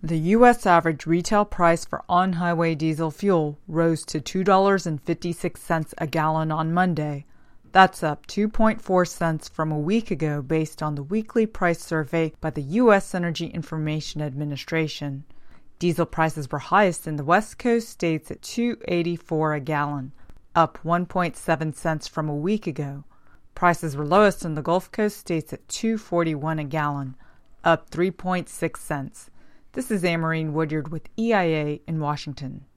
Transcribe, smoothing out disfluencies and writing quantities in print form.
The U.S. average retail price for on-highway diesel fuel rose to $2.56 a gallon on Monday. That's up 2.4 cents from a week ago based on the weekly price survey by the U.S. Energy Information Administration. Diesel prices were highest in the West Coast states at $2.84 a gallon, up 1.7 cents from a week ago. Prices were lowest in the Gulf Coast states at $2.41 a gallon, up 3.6 cents. This is Amarine Woodyard with EIA in Washington.